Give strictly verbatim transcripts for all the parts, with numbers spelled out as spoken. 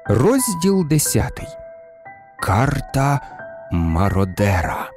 Розділ десятий. Карта мародера.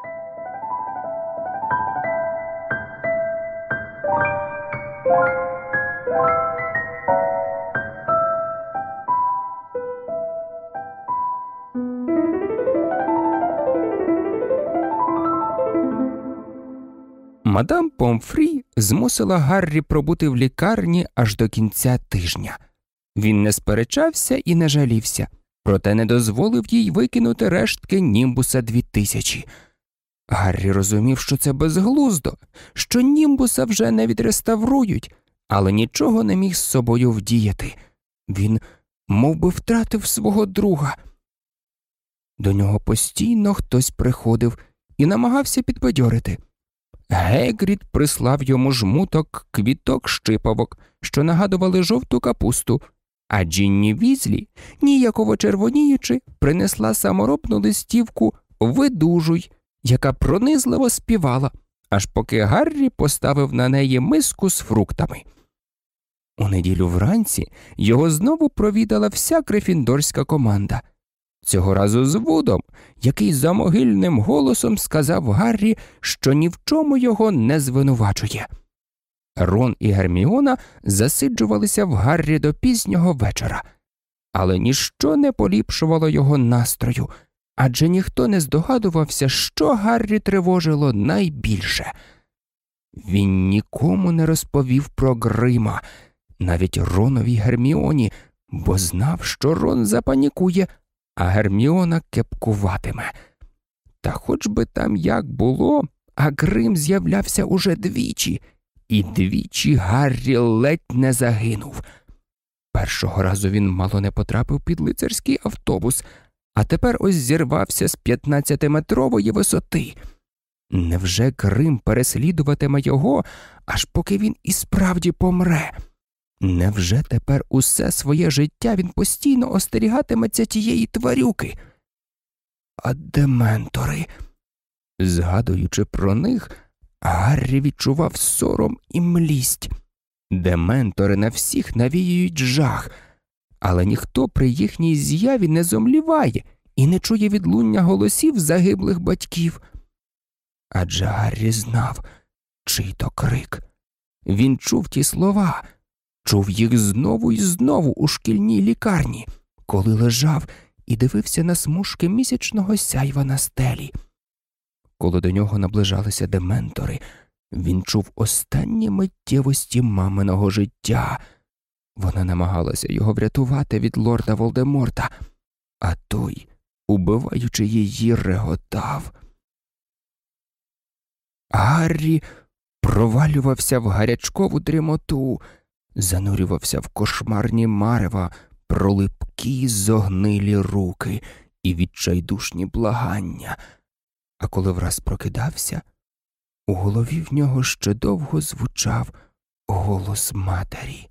Мадам Помфрі змусила Гаррі пробути в лікарні аж до кінця тижня. Він не сперечався і не жалівся, проте не дозволив їй викинути рештки Німбуса дві тисячі. Гаррі розумів, що це безглуздо, що Німбуса вже не відреставрують, але нічого не міг з собою вдіяти. Він мов би втратив свого друга. До нього постійно хтось приходив і намагався підбадьорити. Гегрід прислав йому жмуток квіток-щипавок, що нагадували жовту капусту, а Джинні Візлі, ніяково червоніючи, принесла саморобну листівку «Видужуй», яка пронизливо співала, аж поки Гаррі поставив на неї миску з фруктами. У неділю вранці його знову провідала вся грифіндорська команда. Цього разу з Вудом, який за могильним голосом сказав Гаррі, що ні в чому його не звинувачує. Рон і Герміона засиджувалися в Гаррі до пізнього вечора. Але ніщо не поліпшувало його настрою, адже ніхто не здогадувався, що Гаррі тривожило найбільше. Він нікому не розповів про Грима, навіть Ронові й Герміоні, бо знав, що Рон запанікує, а Герміона кепкуватиме. Та хоч би там як було, а Грим з'являвся уже двічі, і двічі Гаррі ледь не загинув. Першого разу він мало не потрапив під лицарський автобус, а тепер ось зірвався з п'ятнадцятиметрової висоти. Невже Грим переслідуватиме його, аж поки він і справді помре? Невже тепер усе своє життя він постійно остерігатиметься тієї тварюки? А дементори? Згадуючи про них, Гаррі відчував сором і млість. Дементори на всіх навіюють жах, але ніхто при їхній з'яві не зомліває і не чує відлуння голосів загиблих батьків. Адже Гаррі знав, чий то крик. Він чув ті слова, чув їх знову і знову у шкільній лікарні, коли лежав і дивився на смужки місячного сяйва на стелі. Коли до нього наближалися дементори, він чув останні миттєвості маминого життя. Вона намагалася його врятувати від лорда Волдеморта, а той, убиваючи її, реготав. Гаррі провалювався в гарячкову дрімоту, занурювався в кошмарні марева, про липкі зогнилі руки і відчайдушні благання. А коли враз прокидався, у голові в нього ще довго звучав голос матері.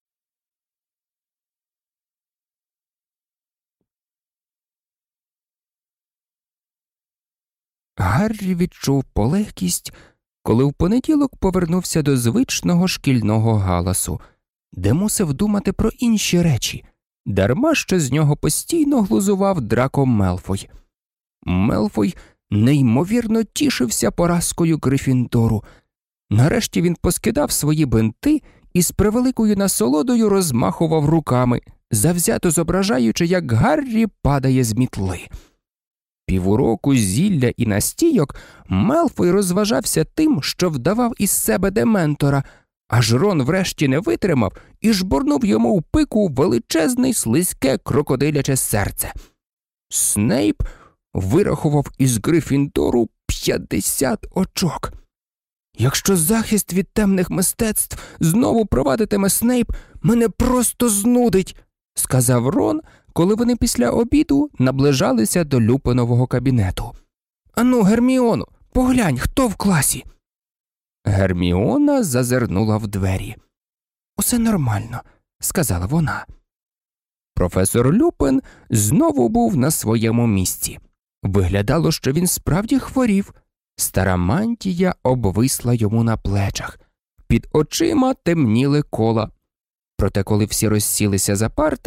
Гаррі відчув полегкість, коли в понеділок повернувся до звичного шкільного галасу, де мусив думати про інші речі, дарма що з нього постійно глузував Драко Мелфой. Мелфой неймовірно тішився поразкою Грифіндору. Нарешті він поскидав свої бинти і з превеликою насолодою розмахував руками, завзято зображаючи, як Гаррі падає з мітли. Півуроку зілля і настійок Мелфой розважався тим, що вдавав із себе дементора, аж Рон врешті не витримав і жбурнув йому в пику величезне слизьке крокодиляче серце. Снейп вирахував із Грифіндору п'ятдесят очок. «Якщо захист від темних мистецтв знову провадитиме Снейп, мене просто знудить», – сказав Рон, коли вони після обіду наближалися до Люпинового кабінету. «Ану, Герміоно, поглянь, хто в класі?» Герміона зазирнула в двері. «Усе нормально», – сказала вона. Професор Люпин знову був на своєму місці. Виглядало, що він справді хворів. Стара мантія обвисла йому на плечах. Під очима темніли кола. Проте, коли всі розсілися за парти,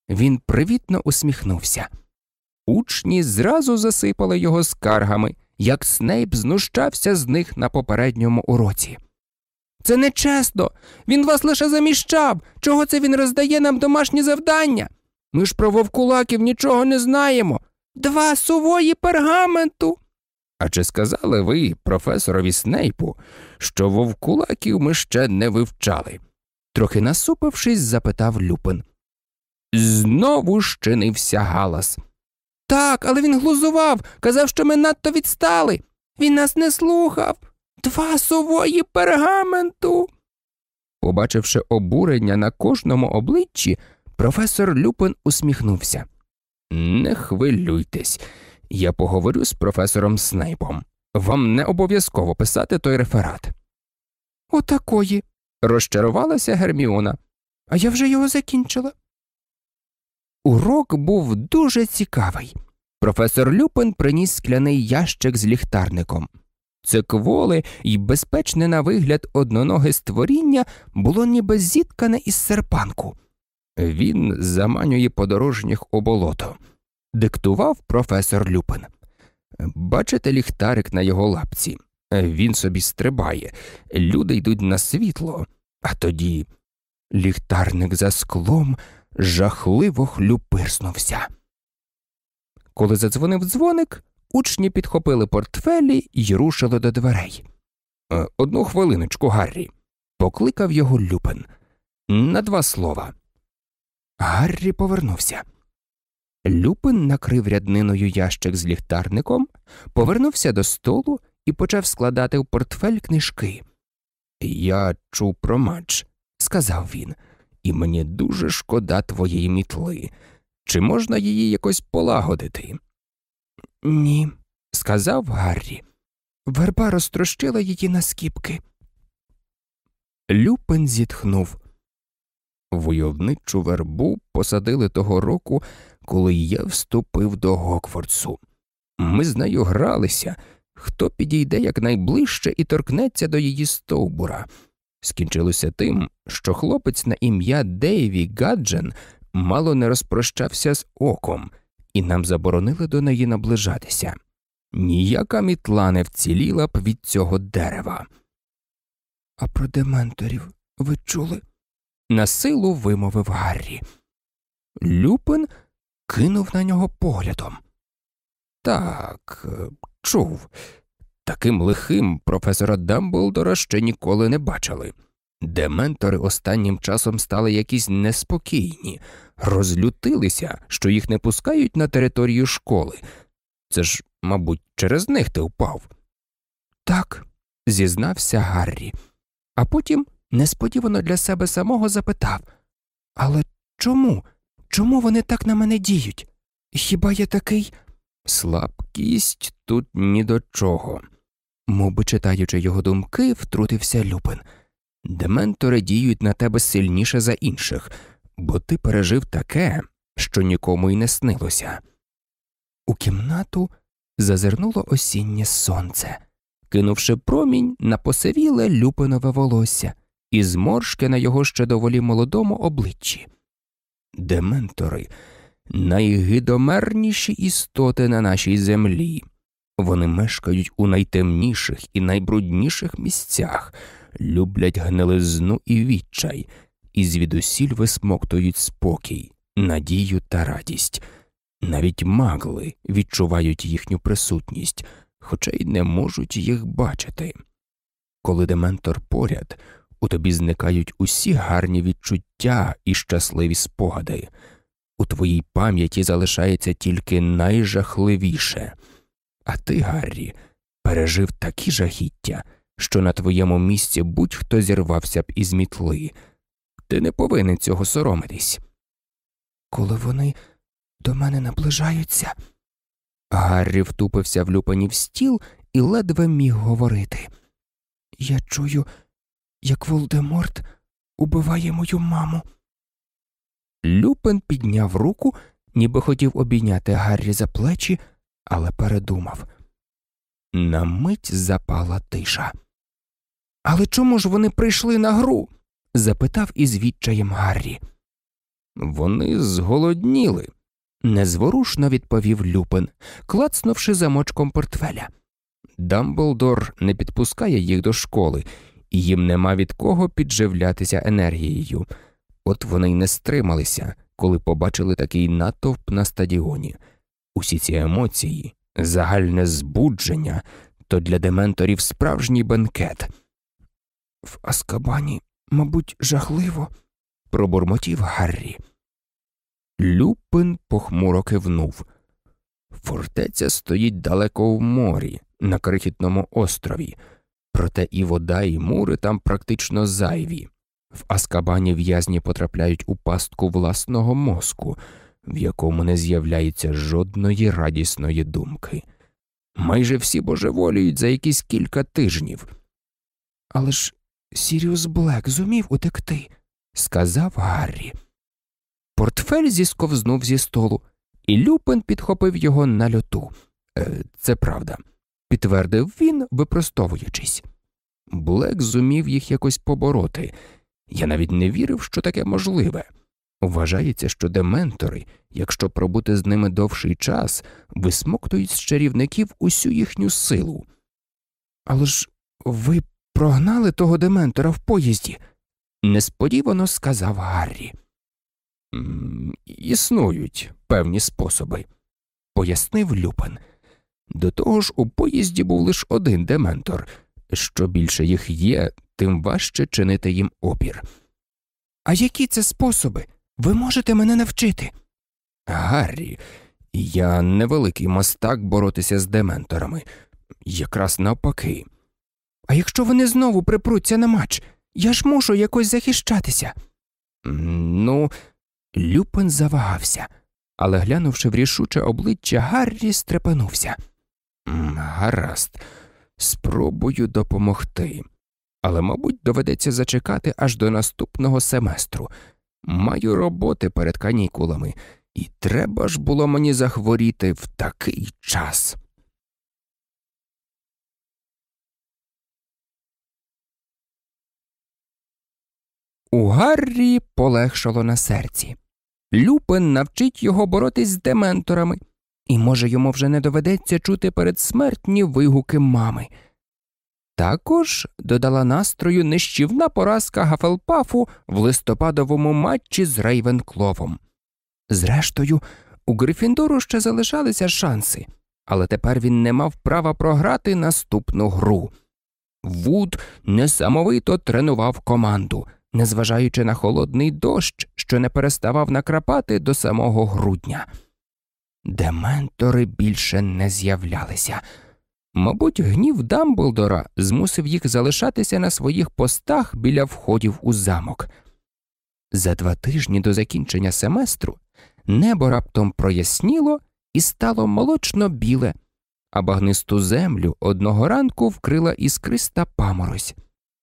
Він привітно усміхнувся. Учні зразу засипали його скаргами, як Снейп знущався з них на попередньому уроці. «Це нечесно! Він вас лише заміщав! Чого це він роздає нам домашні завдання? Ми ж про вовкулаків нічого не знаємо! Два сувої пергаменту!» «А чи сказали ви професорові Снейпу, що вовкулаків ми ще не вивчали?» Трохи насупившись, запитав Люпин. Знову щинився галас. «Так, але він глузував, казав, що ми надто відстали. Він нас не слухав. Два сувої пергаменту!» Побачивши обурення на кожному обличчі, професор Люпин усміхнувся. «Не хвилюйтесь, я поговорю з професором Снейпом. Вам не обов'язково писати той реферат». «Отакої», – розчарувалася Герміона. «А я вже його закінчила». Урок був дуже цікавий. Професор Люпин приніс скляний ящик з ліхтарником. Це кволе й безпечне на вигляд одноноге створіння було ніби зіткане із серпанку. Він заманює подорожніх у болото, диктував професор Люпин. Бачите ліхтарик на його лапці? Він собі стрибає, люди йдуть на світло, а тоді ліхтарник за склом жахливо хлюпирснувся. Коли задзвонив дзвоник, учні підхопили портфелі й рушили до дверей. «Одну хвилиночку, Гаррі», – покликав його Люпин. «На два слова». Гаррі повернувся. Люпин накрив рядниною ящик з ліхтарником, повернувся до столу і почав складати в портфель книжки. «Я чув про матч», – сказав він, – «і мені дуже шкода твоєї мітли. Чи можна її якось полагодити?» «Ні», – сказав Гаррі. «Верба розтрощила її на скіпки». Люпин зітхнув. «Войовничу вербу посадили того року, коли я вступив до Гоквортсу. Ми з нею гралися, хто підійде якнайближче і торкнеться до її стовбура. Скінчилося тим, що хлопець на ім'я Дейві Гаджен мало не розпрощався з оком, і нам заборонили до неї наближатися. Ніяка мітла не вціліла б від цього дерева». «А про дементорів ви чули?» – насилу вимовив Гаррі. Люпин кинув на нього поглядом. «Так, чув. Таким лихим професора Дамблдора ще ніколи не бачили. Дементори останнім часом стали якісь неспокійні, розлютилися, що їх не пускають на територію школи. Це ж, мабуть, через них ти впав». «Так», – зізнався Гаррі, а потім несподівано для себе самого запитав: «Але чому? Чому вони так на мене діють? Хіба я такий?» «Слабкість тут ні до чого», – мовби читаючи його думки, втрутився Люпин. «Дементори діють на тебе сильніше за інших, бо ти пережив таке, що нікому й не снилося». У кімнату зазирнуло осіннє сонце, кинувши промінь на посивіле Люпинове волосся і зморшки на його ще доволі молодому обличчі. Дементори – найгидомерніші істоти на нашій землі. Вони мешкають у найтемніших і найбрудніших місцях, люблять гнилизну і відчай, і звідусіль висмоктують спокій, надію та радість. Навіть магли відчувають їхню присутність, хоча й не можуть їх бачити. Коли дементор поряд, у тобі зникають усі гарні відчуття і щасливі спогади. У твоїй пам'яті залишається тільки найжахливіше. А ти, Гаррі, пережив такі жахіття, що на твоєму місці будь-хто зірвався б із мітли. Ти не повинен цього соромитись». «Коли вони до мене наближаються...» Гаррі втупився в Люпинів стіл і ледве міг говорити. «Я чую, як Волдеморт убиває мою маму». Люпин підняв руку, ніби хотів обійняти Гаррі за плечі, але передумав. На мить запала тиша. «Але чому ж вони прийшли на гру?» – запитав із відчаєм Гаррі. Вони зголодніли, незворушно відповів Люпин, клацнувши замочком портфеля. Дамблдор не підпускає їх до школи, і їм нема від кого підживлятися енергією. От вони й не стрималися, коли побачили такий натовп на стадіоні. Усі ці емоції, загальне збудження, то для дементорів справжній бенкет. «В Азкабані, мабуть, жахливо», – пробурмотів Гаррі. Люпин похмуро кивнув. Фортеця стоїть далеко в морі, на крихітному острові, проте і вода, і мури там практично зайві. В Азкабані в'язні потрапляють у пастку власного мозку, в якому не з'являється жодної радісної думки. Майже всі божеволіють за якісь кілька тижнів. «Але ж Сіріус Блек зумів утекти», – сказав Гаррі. Портфель зісковзнув зі столу, і Люпин підхопив його на льоту. Е, «Це правда», – підтвердив він, випростовуючись. «Блек зумів їх якось побороти. Я навіть не вірив, що таке можливе. Вважається, що дементори, якщо пробути з ними довший час, висмоктують з чарівників усю їхню силу». «Але ж ви прогнали того дементора в поїзді», – несподівано сказав Гаррі. «Існують певні способи», – пояснив Люпин. «До того ж, у поїзді був лише один дементор. Що більше їх є, тим важче чинити їм опір». «А які це способи? Ви можете мене навчити?» «Гаррі, я невеликий мастак боротися з дементорами. Якраз навпаки». «А якщо вони знову припруться на матч? Я ж мушу якось захищатися». «Ну...» Люпин завагався, але, глянувши в рішуче обличчя Гаррі, стрепенувся. «Гаразд, спробую допомогти. Але, мабуть, доведеться зачекати аж до наступного семестру. Маю роботи перед канікулами, і треба ж було мені захворіти в такий час». У Гаррі полегшало на серці. Люпин навчить його боротись з дементорами, і, може, йому вже не доведеться чути передсмертні вигуки мами. Також додала настрою нищівна поразка Гафелпафу в листопадовому матчі з Рейвенкловом. Зрештою, у Грифіндору ще залишалися шанси, але тепер він не мав права програти наступну гру. Вуд несамовито тренував команду, незважаючи на холодний дощ, що не переставав накрапати до самого грудня. Дементори більше не з'являлися. Мабуть, гнів Дамблдора змусив їх залишатися на своїх постах біля входів у замок. За два тижні до закінчення семестру небо раптом проясніло і стало молочно-біле, а багнисту землю одного ранку вкрила іскриста паморозь.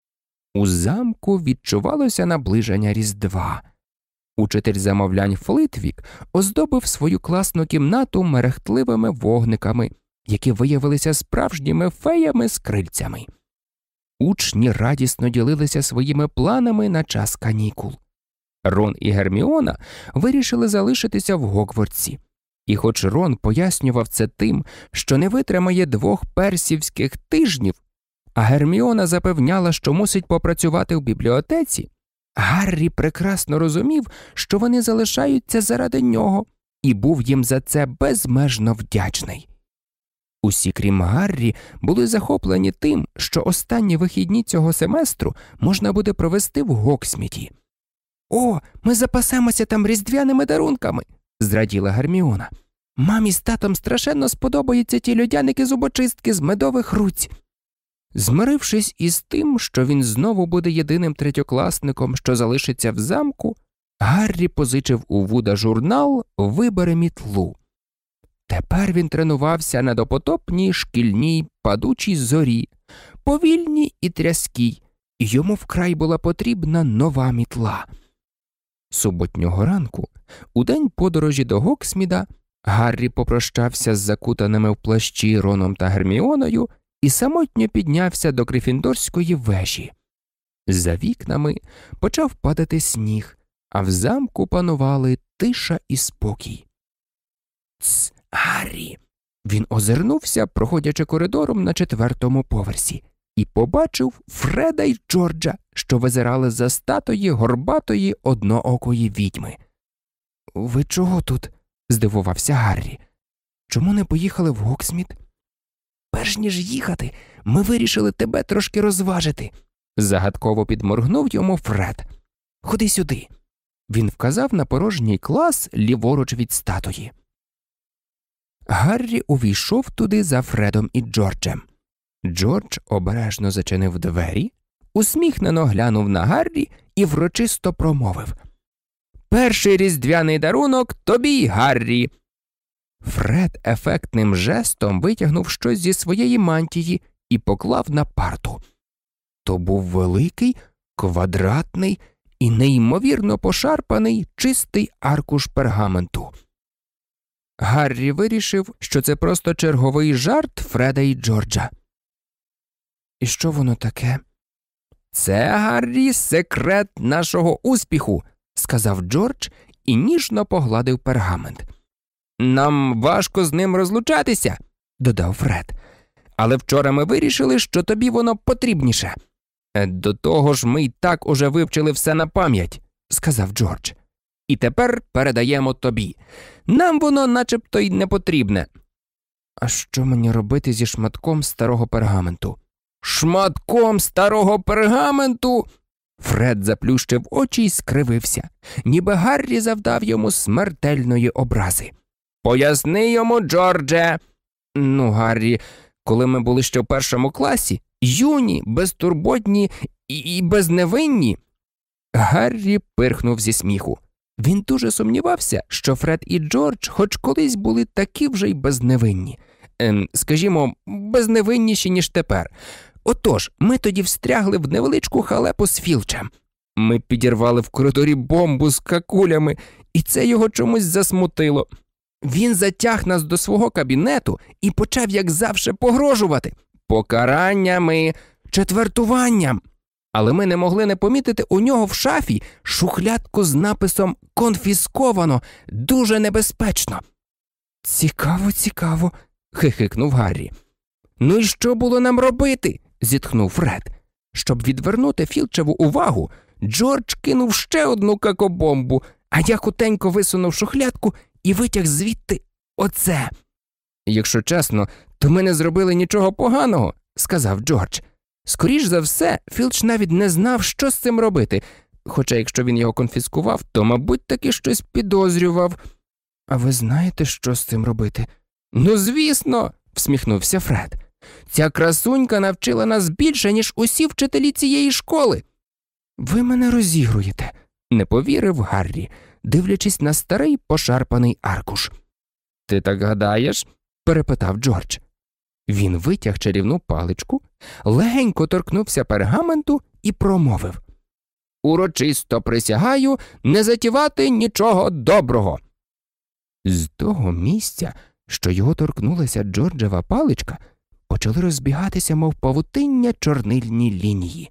У замку відчувалося наближення Різдва. Учитель замовлянь Флитвік оздобив свою класну кімнату мерехтливими вогниками, які виявилися справжніми феями з крильцями. Учні радісно ділилися своїми планами на час канікул. Рон і Герміона вирішили залишитися в Гогвартсі. І хоч Рон пояснював це тим, що не витримає двох персівських тижнів, а Герміона запевняла, що мусить попрацювати в бібліотеці, Гаррі прекрасно розумів, що вони залишаються заради нього, і був їм за це безмежно вдячний. Усі, крім Гаррі, були захоплені тим, що останні вихідні цього семестру можна буде провести в Гоксміті. «О, ми запасемося там різдвяними дарунками!» – зраділа Герміона. «Мамі з татом страшенно сподобаються ті льодяники-зубочистки з медових руць». Змирившись із тим, що він знову буде єдиним третьокласником, що залишиться в замку, Гаррі позичив у Вуда журнал «Вибери мітлу». Тепер він тренувався на допотопній шкільній падучій зорі, повільній і тряскій, і йому вкрай була потрібна нова мітла. Суботнього ранку, у день подорожі до Гоксміда, Гаррі попрощався з закутаними в плащі Роном та Герміоною і самотньо піднявся до Грифіндорської вежі. За вікнами почав падати сніг, а в замку панували тиша і спокій. «Тс, Гаррі!» Він озирнувся, проходячи коридором на четвертому поверсі, і побачив Фреда й Джорджа, що визирали за статої горбатої одноокої відьми. «Ви чого тут?» – здивувався Гаррі. «Чому не поїхали в Гоксміт?» «Перш ніж їхати, ми вирішили тебе трошки розважити», – загадково підморгнув йому Фред. «Ходи сюди». Він вказав на порожній клас ліворуч від статуї. Гаррі увійшов туди за Фредом і Джорджем. Джордж обережно зачинив двері, усміхнено глянув на Гаррі і врочисто промовив: «Перший різдвяний дарунок тобі, Гаррі!» Фред ефектним жестом витягнув щось зі своєї мантії і поклав на парту. То був великий, квадратний і неймовірно пошарпаний чистий аркуш пергаменту. Гаррі вирішив, що це просто черговий жарт Фреда і Джорджа. «І що воно таке?» «Це, Гаррі, секрет нашого успіху», – сказав Джордж і ніжно погладив пергамент. «Нам важко з ним розлучатися», – додав Фред. «Але вчора ми вирішили, що тобі воно потрібніше». «До того ж ми й так уже вивчили все на пам'ять», – сказав Джордж. «І тепер передаємо тобі. Нам воно начебто й не потрібне». «А що мені робити зі шматком старого пергаменту?» «Шматком старого пергаменту?» Фред заплющив очі й скривився, ніби Гаррі завдав йому смертельної образи. «Поясни йому, Джордже!» «Ну, Гаррі, коли ми були ще в першому класі, юні, безтурботні і, і безневинні...» Гаррі пирхнув зі сміху. Він дуже сумнівався, що Фред і Джордж хоч колись були такі вже й безневинні. Ем, скажімо, безневинніші, ніж тепер. Отож, ми тоді встрягли в невеличку халепу з Філчем. Ми підірвали в коридорі бомбу з какулями, і це його чомусь засмутило. Він затяг нас до свого кабінету і почав, як завше, погрожувати. Покараннями, четвертуванням. Але ми не могли не помітити у нього в шафі шухлядку з написом «Конфісковано», дуже небезпечно. «Цікаво, цікаво», – хихикнув Гаррі. «Ну і що було нам робити?» – зітхнув Фред. Щоб відвернути Філчеву увагу, Джордж кинув ще одну какобомбу, а я хутенько висунув шухлядку і витяг звідти оце. «Якщо чесно, то ми не зробили нічого поганого», – сказав Джордж. Скоріш за все, Філч навіть не знав, що з цим робити, хоча якщо він його конфіскував, то, мабуть, таки щось підозрював. «А ви знаєте, що з цим робити?» «Ну, звісно», – всміхнувся Фред. «Ця красунька навчила нас більше, ніж усі вчителі цієї школи». «Ви мене розігруєте», – не повірив Гаррі, дивлячись на старий пошарпаний аркуш. «Ти так гадаєш?» – перепитав Джордж. Він витяг чарівну паличку, легенько торкнувся пергаменту і промовив: «Урочисто присягаю не затівати нічого доброго». З того місця, що його торкнулася Джорджева паличка, почали розбігатися, мов павутиння, чорнильні лінії.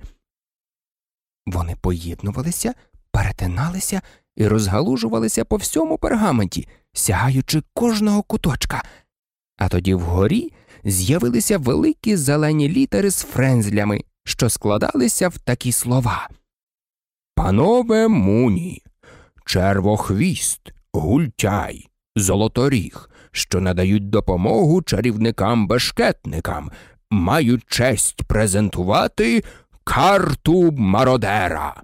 Вони поєднувалися, перетиналися і розгалужувалися по всьому пергаменті, сягаючи кожного куточка. А тоді вгорі з'явилися великі зелені літери з френзлями, що складалися в такі слова: «Панове Муні, червохвіст, гультяй, золоторіг, що надають допомогу чарівникам-бешкетникам, мають честь презентувати карту мародера».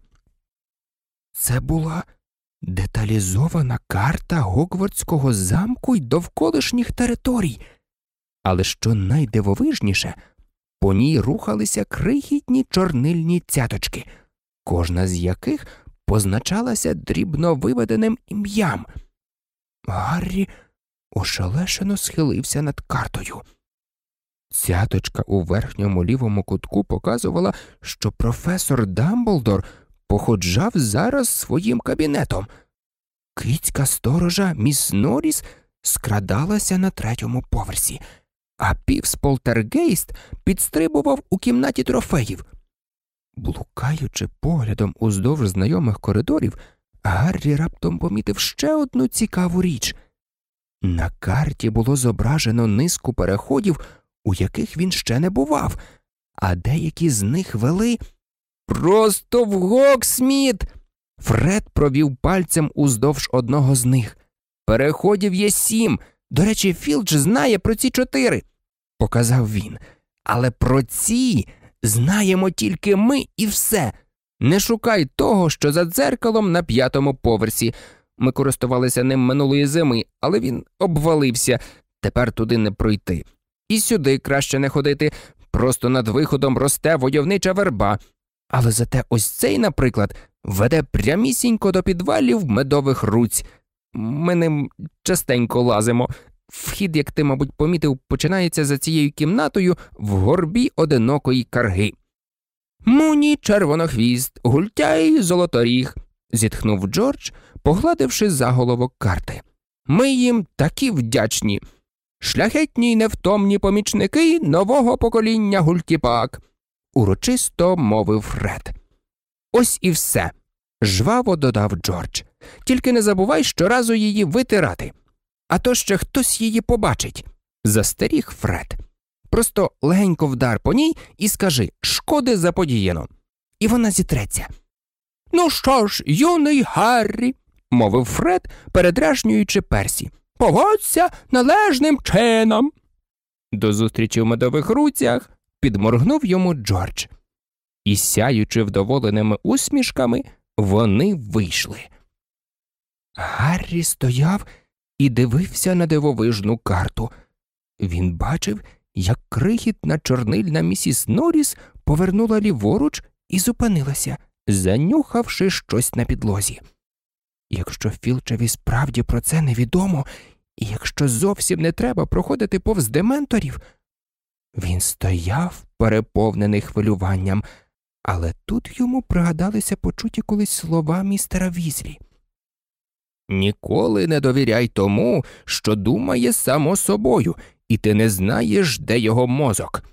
Це була деталізована карта Гогвартського замку й довколишніх територій. Але що найдивовижніше, по ній рухалися крихітні чорнильні цяточки, кожна з яких позначалася дрібно виведеним ім'ям. Гаррі ошелешено схилився над картою. Цяточка у верхньому лівому кутку показувала, що професор Дамблдор походжав зараз своїм кабінетом. Кицька сторожа міс Норріс скрадалася на третьому поверсі, а Півс Полтергейст підстрибував у кімнаті трофеїв. Блукаючи поглядом уздовж знайомих коридорів, Гаррі раптом помітив ще одну цікаву річ. На карті було зображено низку переходів, у яких він ще не бував, а деякі з них вели просто в Гоксміт. Фред провів пальцем уздовж одного з них. Переходів є сім. До речі, Філч знає про ці чотири, показав він. Але про ці знаємо тільки ми і все. Не шукай того, що за дзеркалом на п'ятому поверсі. Ми користувалися ним минулої зими, але він обвалився. Тепер туди не пройти. І сюди краще не ходити. Просто над виходом росте войовнича верба. Але зате ось цей, наприклад, веде прямісінько до підвалів медових руць. Ми ним частенько лазимо. Вхід, як ти, мабуть, помітив, починається за цією кімнатою в горбі одинокої карги. «Муні, червонохвіст, гультяй, золоторіг», – зітхнув Джордж, погладивши заголовок карти. «Ми їм такі вдячні. Шляхетні й невтомні помічники нового покоління гультіпак», – урочисто мовив Фред. «Ось і все», – жваво додав Джордж. «Тільки не забувай щоразу її витирати. А то ще хтось її побачить», – застеріг Фред. «Просто легенько вдар по ній і скажи «шкоди заподіяно». І вона зітреться». «Ну що ж, юний Гаррі», – мовив Фред, передражнюючи Персі, – «поводься належним чином». «До зустрічі в медових руцях», – підморгнув йому Джордж. І, сяючи вдоволеними усмішками, вони вийшли. Гаррі стояв і дивився на дивовижну карту. Він бачив, як крихітна чорнильна місіс Норріс повернула ліворуч і зупинилася, занюхавши щось на підлозі. Якщо Філчеві справді про це невідомо, і якщо зовсім не треба проходити повз дементорів, він стояв, переповнений хвилюванням, але тут йому пригадалися почуті колись слова містера Візлі. «Ніколи не довіряй тому, що думає само собою, і ти не знаєш, де його мозок».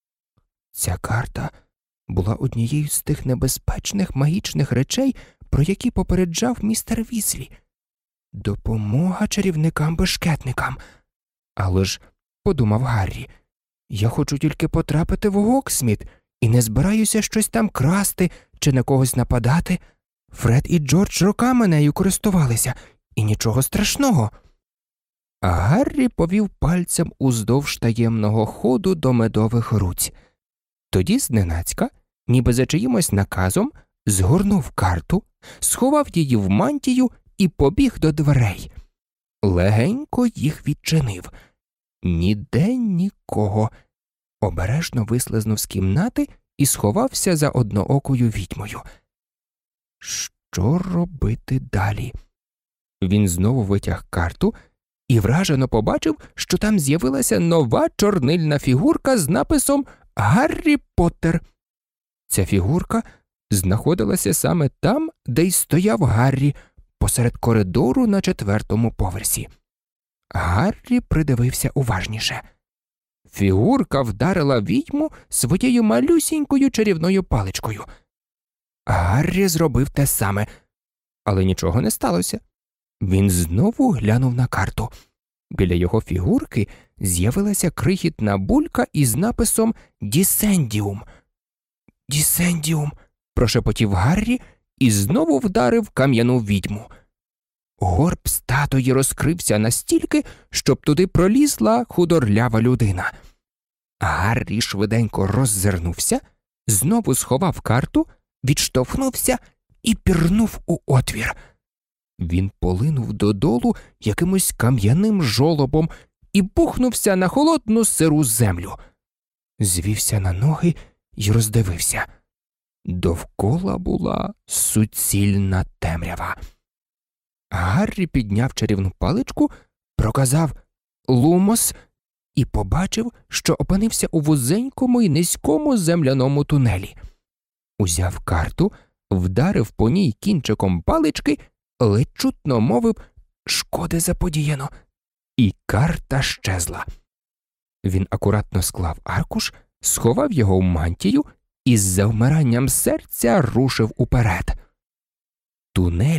Ця карта була однією з тих небезпечних магічних речей, про які попереджав містер Візлі. Допомога чарівникам-бешкетникам. Але ж, подумав Гаррі, я хочу тільки потрапити в Гоксміт і не збираюся щось там красти чи на когось нападати. Фред і Джордж роками нею користувалися, і нічого страшного. А Гаррі повів пальцем уздовж таємного ходу до медових руць. Тоді зненацька, ніби за чиїмось наказом, згорнув карту, сховав її в мантію і побіг до дверей. Легенько їх відчинив. Ніде нікого. Обережно вислизнув з кімнати і сховався за одноокою відьмою. Що робити далі? Він знову витяг карту і вражено побачив, що там з'явилася нова чорнильна фігурка з написом «Гаррі Поттер». Ця фігурка знаходилася саме там, де й стояв Гаррі, посеред коридору на четвертому поверсі. Гаррі придивився уважніше. Фігурка вдарила відьму своєю малюсінькою чарівною паличкою. Гаррі зробив те саме, але нічого не сталося. Він знову глянув на карту. Біля його фігурки з'явилася крихітна булька із написом «Дісендіум». «Дісендіум», – прошепотів Гаррі і знову вдарив кам'яну відьму. Горб статуї розкрився настільки, щоб туди пролізла худорлява людина. Гаррі швиденько роззирнувся, знову сховав карту, відштовхнувся і пірнув у отвір. Він полинув додолу якимось кам'яним жолобом і бухнувся на холодну сиру землю. Звівся на ноги й роздивився. Довкола була суцільна темрява. Гаррі підняв чарівну паличку, проказав «Лумос» і побачив, що опинився у вузенькому й низькому земляному тунелі. Узяв карту, вдарив по ній кінчиком палички, ледь чутно мовив «шкоди заподіяно», і карта щезла. Він акуратно склав аркуш, сховав його в мантію і з завмиранням серця рушив уперед. Тунель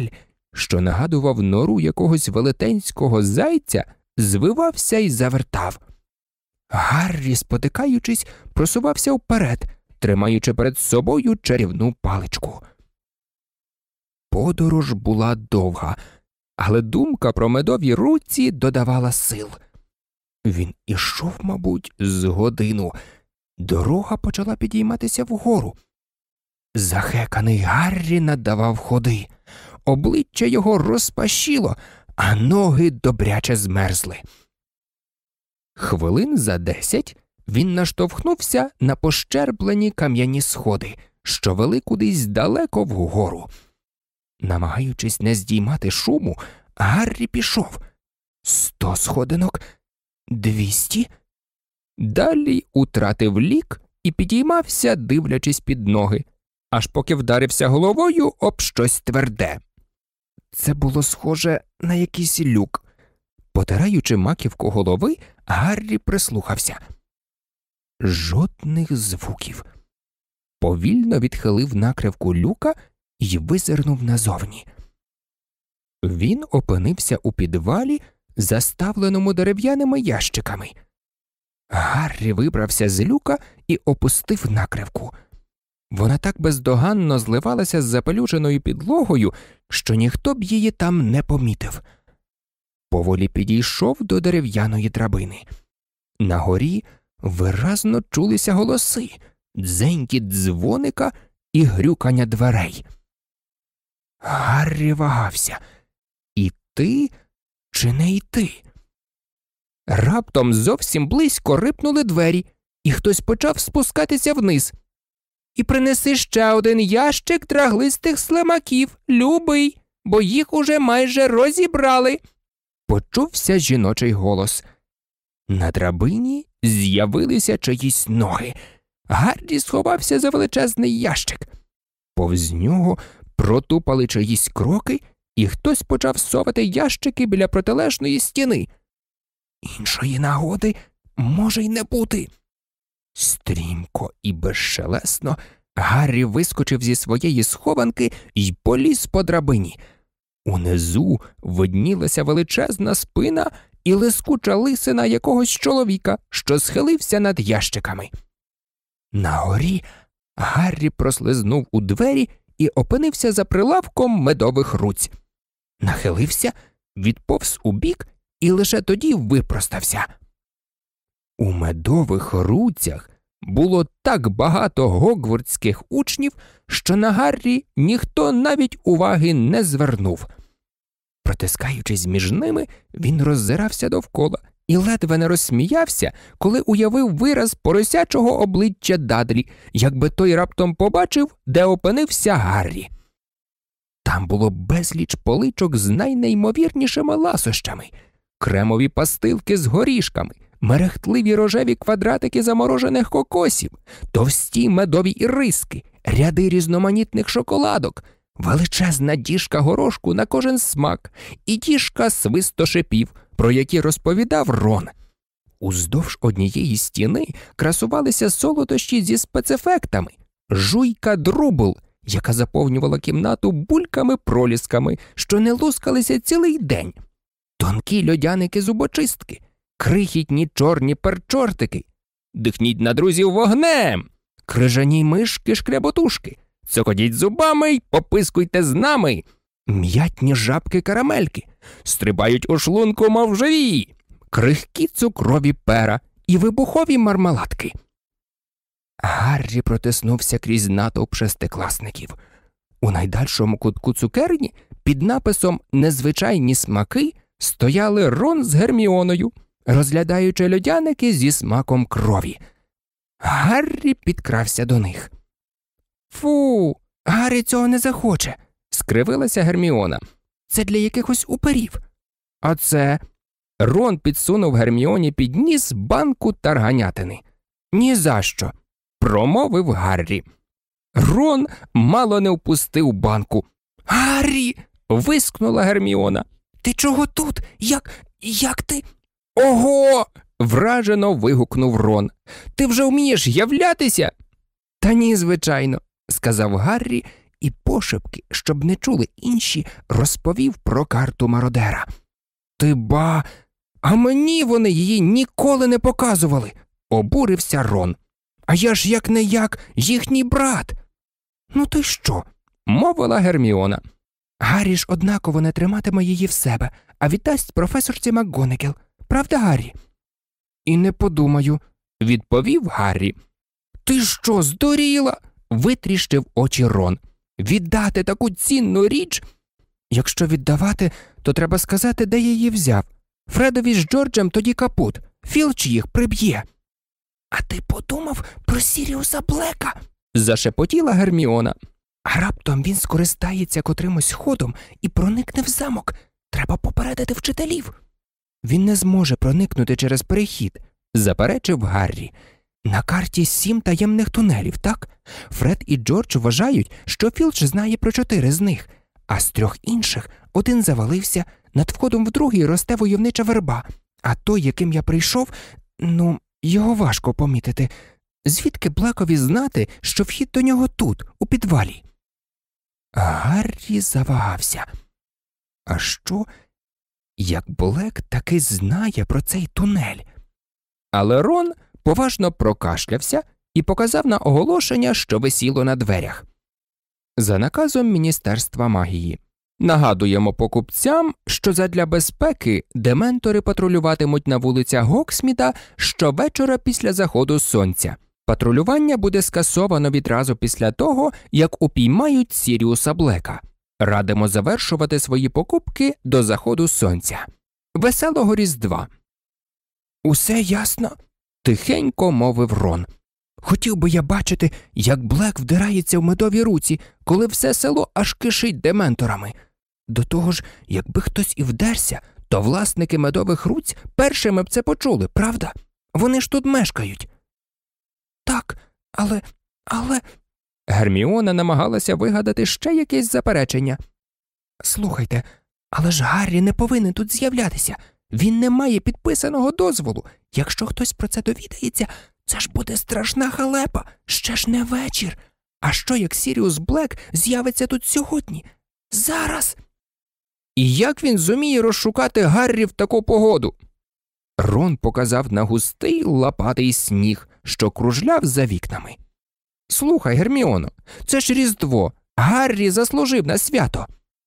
що нагадував нору якогось велетенського зайця, звивався й завертав. Гаррі, спотикаючись, просувався вперед, тримаючи перед собою чарівну паличку. Подорож була довга, але думка про медові руці додавала сил. Він ішов, мабуть, з годину. Дорога почала підійматися вгору. Захеканий Гаррі надавав ходи. Обличчя його розпашіло, а ноги добряче змерзли. Хвилин за десять він наштовхнувся на пощерблені кам'яні сходи, що вели кудись далеко вгору. Намагаючись не здіймати шуму, Гаррі пішов. Сто сходинок, двісті. Далі утратив лік і підіймався, дивлячись під ноги, аж поки вдарився головою об щось тверде. Це було схоже на якийсь люк. Потираючи маківку голови, Гаррі прислухався. Жодних звуків. Повільно відхилив накривку люка і визирнув назовні. Він опинився у підвалі, заставленому дерев'яними ящиками. Гаррі вибрався з люка і опустив накривку. Вона так бездоганно зливалася з запелюженою підлогою, що ніхто б її там не помітив. Поволі підійшов до дерев'яної драбини. На горі виразно чулися голоси, дзенькіт дзвоника і грюкання дверей. Гаррі вагався – іти чи не йти? Раптом зовсім близько рипнули двері, і хтось почав спускатися вниз. «І принеси ще один ящик драглистих слимаків, любий, бо їх уже майже розібрали», – почувся жіночий голос. На драбині з'явилися чиїсь ноги. Гаррі сховався за величезний ящик. Повз нього протупали чиїсь кроки, і хтось почав совати ящики біля протилежної стіни. Іншої нагоди може й не бути. Стрімко і безшелесно Гаррі вискочив зі своєї схованки й поліз по драбині. Унизу виднілася величезна спина і лискуча лисина якогось чоловіка, що схилився над ящиками. На горі Гаррі прослизнув у двері і опинився за прилавком медових руць. Нахилився, відповз убік і лише тоді випростався. У медових руцях було так багато гогвартських учнів, що на Гаррі ніхто навіть уваги не звернув. Протискаючись між ними, він роззирався довкола і ледве не розсміявся, коли уявив вираз поросячого обличчя Дадлі, якби той раптом побачив, де опинився Гаррі. Там було безліч поличок з найнеймовірнішими ласощами, кремові пастилки з горішками, мерехтливі рожеві квадратики заморожених кокосів, товсті медові іриски, ряди різноманітних шоколадок, величезна діжка горошку на кожен смак і діжка свистошипів, про які розповідав Рон. Уздовж однієї стіни красувалися солодощі зі спецефектами, жуйка Друбл, яка заповнювала кімнату бульками-пролісками, що не лускалися цілий день, тонкі льодяники-зубочистки, крихітні чорні перчортики, дихніть на друзів вогнем, крижані мишки-шкряботушки, цокотіть зубами й попискуйте з нами, м'ятні жабки-карамельки, стрибають у шлунку, мов живі, крихкі цукрові пера і вибухові мармеладки. Гаррі протиснувся крізь натовп шестикласників. У найдальшому кутку цукерні під написом «Незвичайні смаки» стояли Рон з Герміоною, розглядаючи льодяники зі смаком крові. Гаррі підкрався до них. «Фу, Гаррі цього не захоче», – скривилася Герміона. «Це для якихось уперів». «А це?» Рон підсунув Герміоні під ніс банку тарганятини. «Ні за що», – промовив Гаррі. Рон мало не впустив банку. «Гаррі!» – вискнула Герміона. «Ти чого тут? Як... як ти...» «Ого!» – вражено вигукнув Рон. «Ти вже вмієш являтися?» «Та ні, звичайно», – сказав Гаррі і пошепки, щоб не чули інші, розповів про карту мародера. «Ти ба, а мені вони її ніколи не показували!» – обурився Рон. «А я ж як-не-як їхній брат!» «Ну то й що?» – мовила Герміона. «Гаррі ж однаково не триматиме її в себе, а віддасть професорці МакГонагал. Правда, Гаррі?» «І не подумаю», – відповів Гаррі. «Ти що, здуріла?» – витріщив очі Рон. «Віддати таку цінну річ?» «Якщо віддавати, то треба сказати, де я її взяв. Фредові з Джорджем тоді капут. Філч їх приб'є». «А ти подумав про Сіріуса Блека?» – зашепотіла Герміона. «А раптом він скористається котримось ходом і проникне в замок. Треба попередити вчителів». «Він не зможе проникнути через перехід», – заперечив Гаррі. «На карті сім таємних тунелів, так? Фред і Джордж вважають, що Філч знає про чотири з них, а з трьох інших один завалився, над входом в другий росте войовнича верба, а той, яким я прийшов, ну, його важко помітити. Звідки Блекові знати, що вхід до нього тут, у підвалі?» Гаррі завагався. А що, як Блек таки знає про цей тунель? Але Рон поважно прокашлявся і показав на оголошення, що висіло на дверях. За наказом Міністерства магії. Нагадуємо покупцям, що задля безпеки дементори патрулюватимуть на вулицях Гоксміта щовечора після заходу сонця. Патрулювання буде скасовано відразу після того, як упіймають Сіріуса Блека. Радимо завершувати свої покупки до заходу сонця. Веселого Різдва! «Усе ясно?» – тихенько мовив Рон. «Хотів би я бачити, як Блек вдирається в медові руці, коли все село аж кишить дементорами. До того ж, якби хтось і вдерся, то власники медових руць першими б це почули, правда? Вони ж тут мешкають». «Так, але, але…» Герміона намагалася вигадати ще якесь заперечення. «Слухайте, але ж Гаррі не повинен тут з'являтися. Він не має підписаного дозволу. Якщо хтось про це довідається, це ж буде страшна халепа. Ще ж не вечір. А що, як Сіріус Блек з'явиться тут сьогодні? Зараз!» «І як він зуміє розшукати Гаррі в таку погоду?» Рон показав на густий лопатий сніг, що кружляв за вікнами. «Слухай, Герміоно, це ж Різдво. Гаррі заслужив на свято».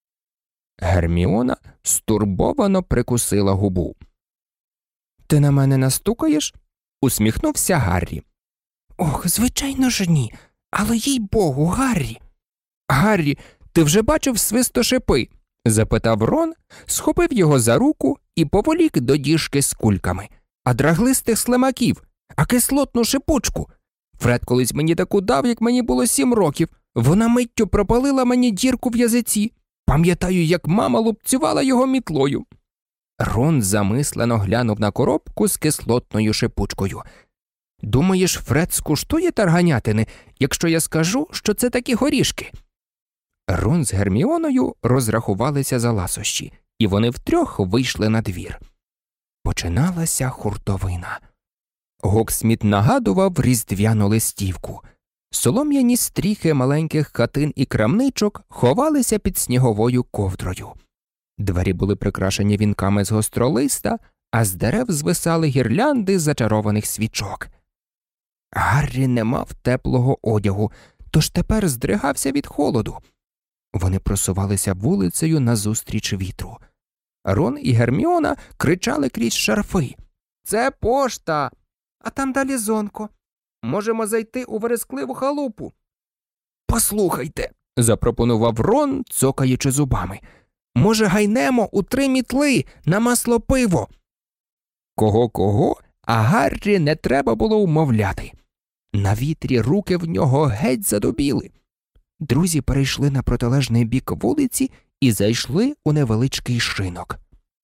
Герміона стурбовано прикусила губу. «Ти на мене настукаєш?» – усміхнувся Гаррі. «Ох, звичайно ж ні. Але їй-богу, Гаррі!» «Гаррі, ти вже бачив свистошипи?» – запитав Рон, схопив його за руку і поволік до діжки з кульками. «А драглистих слимаків? А кислотну шипучку? Фред колись мені таку дав, як мені було сім років. Вона миттю пропалила мені дірку в язиці. Пам'ятаю, як мама лупцювала його мітлою». Рон замислено глянув на коробку з кислотною шипучкою. «Думаєш, Фред скуштує тарганятини, якщо я скажу, що це такі горішки?» Рон з Герміоною розрахувалися за ласощі, і вони втрьох вийшли на двір. Починалася хуртовина. Гоксміт нагадував різдвяну листівку. Солом'яні стріхи маленьких хатин і крамничок ховалися під сніговою ковдрою. Двері були прикрашені вінками з гостролиста, а з дерев звисали гірлянди зачарованих свічок. Гаррі не мав теплого одягу, тож тепер здригався від холоду. Вони просувалися вулицею назустріч вітру. Рон і Герміона кричали крізь шарфи. «Це пошта! А там далі зонко. Можемо зайти у верескливу халупу». «Послухайте», – запропонував Рон, цокаючи зубами. «Може, гайнемо у три мітли на масло пиво?» Кого-кого, а Гаррі не треба було умовляти. На вітрі руки в нього геть задубіли. Друзі перейшли на протилежний бік вулиці і зайшли у невеличкий шинок.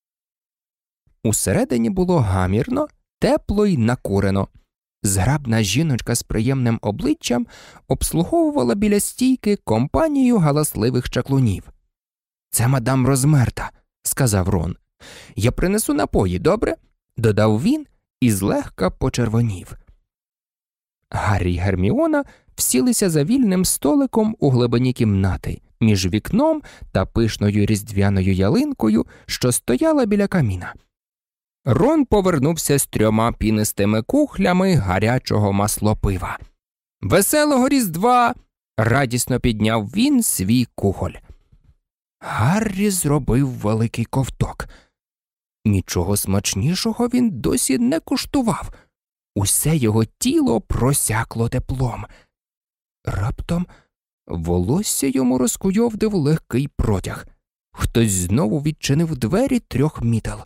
Усередині було гамірно, тепло й накурено. Зграбна жіночка з приємним обличчям обслуговувала біля стійки компанію галасливих чаклунів. «Це мадам Розмерта», – сказав Рон. «Я принесу напої, добре?» – додав він і злегка почервонів. Гаррі й Герміона всілися за вільним столиком у глибині кімнати, між вікном та пишною різдвяною ялинкою, що стояла біля каміна. Рон повернувся з трьома пінистими кухлями гарячого маслопива. «Веселого Різдва!» – радісно підняв він свій кухоль. Гаррі зробив великий ковток. Нічого смачнішого він досі не куштував. Усе його тіло просякло теплом. Раптом волосся йому розкуйовдив легкий протяг. Хтось знову відчинив двері трьох мітел.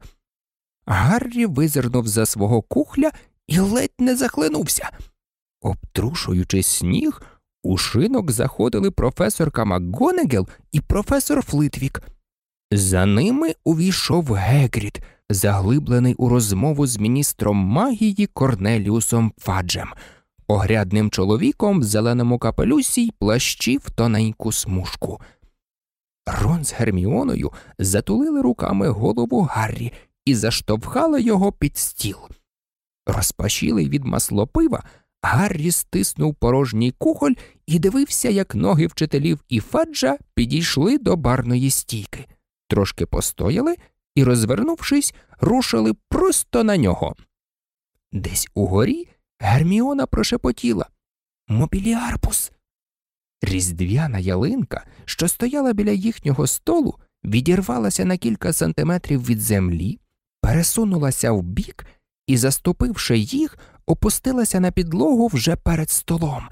Гаррі визирнув за свого кухля і ледь не захлинувся. Обтрушуючи сніг, у шинок заходили професорка МакГонагал і професор Флитвік. За ними увійшов Гегрід, заглиблений у розмову з міністром магії Корнеліусом Фаджем, огрядним чоловіком в зеленому капелюсі й плащі в тоненьку смужку. Рон з Герміоною затулили руками голову Гаррі і заштовхали його під стіл. Розпашілий від маслопива, Гаррі стиснув порожній кухоль і дивився, як ноги вчителів і Фаджа підійшли до барної стійки, трошки постояли і, розвернувшись, рушили просто на нього. Десь угорі Герміона прошепотіла «Мобіліарпус!». Різдвяна ялинка, що стояла біля їхнього столу, відірвалася на кілька сантиметрів від землі, пересунулася вбік і, заступивши їх, опустилася на підлогу вже перед столом.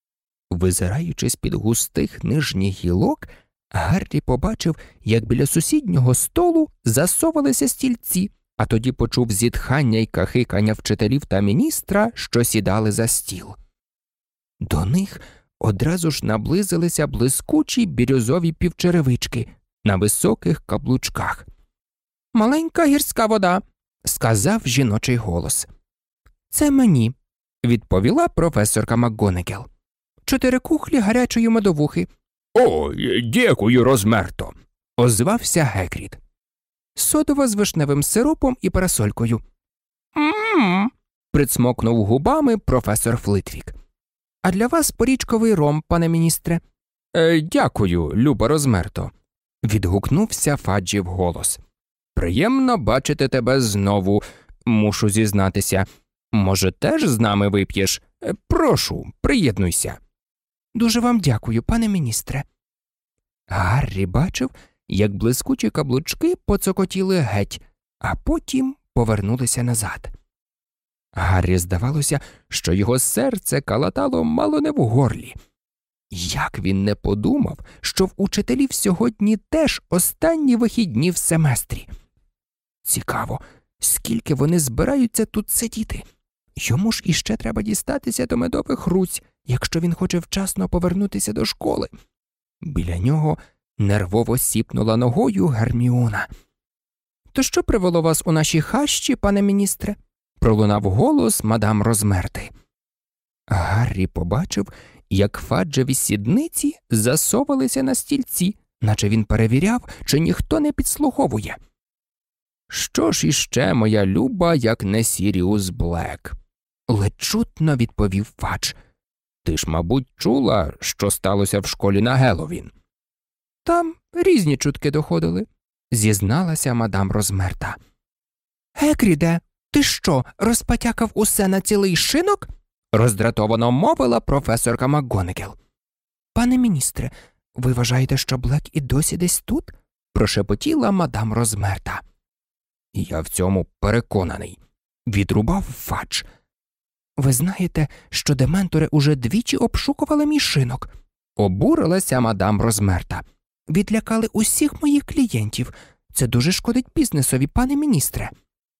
Визираючи з-під густих нижніх гілок, Гаррі побачив, як біля сусіднього столу засовалися стільці, а тоді почув зітхання й кахикання вчителів та міністра, що сідали за стіл. До них одразу ж наблизилися блискучі бірюзові півчеревички на високих каблучках. «Маленька гірська вода», – сказав жіночий голос. «Це мені», – відповіла професорка МакГонагал. «Чотири кухлі гарячої медовухи». «О, дякую, Розмерто», – озвався Гегрід. «Содова з вишневим сиропом і парасолькою». «М-м-м», – прицмокнув губами професор Флитвік. «А для вас порічковий ром, пане міністре». Е, «Дякую, Люба Розмерто», – відгукнувся Фаджів голос. «Приємно бачити тебе знову, мушу зізнатися. Може, теж з нами вип'єш? Прошу, приєднуйся». «Дуже вам дякую, пане міністре». Гаррі бачив, як блискучі каблучки поцокотіли геть, а потім повернулися назад. Гаррі здавалося, що його серце калатало мало не в горлі. Як він не подумав, що в учителів сьогодні теж останні вихідні в семестрі. Цікаво, скільки вони збираються тут сидіти. Йому ж іще треба дістатися до медових руць, якщо він хоче вчасно повернутися до школи. Біля нього нервово сіпнула ногою Герміона. «То що привело вас у наші хащі, пане міністре?» – пролунав голос мадам Розмерти. Гаррі побачив, як Фаджеві сідниці засовалися на стільці, наче він перевіряв, чи ніхто не підслуховує. «Що ж іще, моя люба, як не Сіріус Блек?» – ледь чутно відповів Фадж. «Ти ж, мабуть, чула, що сталося в школі на Геловін?» «Там різні чутки доходили», – зізналася мадам Розмерта. «Гегріде, ти що, розпатякав усе на цілий шинок?» – роздратовано мовила професорка МакГонагал. «Пане міністре, ви вважаєте, що Блек і досі десь тут?» – прошепотіла мадам Розмерта. «Я в цьому переконаний», – відрубав Фадж. «Ви знаєте, що дементори уже двічі обшукували мій шинок?» – обурилася мадам Розмерта. «Відлякали усіх моїх клієнтів. Це дуже шкодить бізнесові, пане міністре».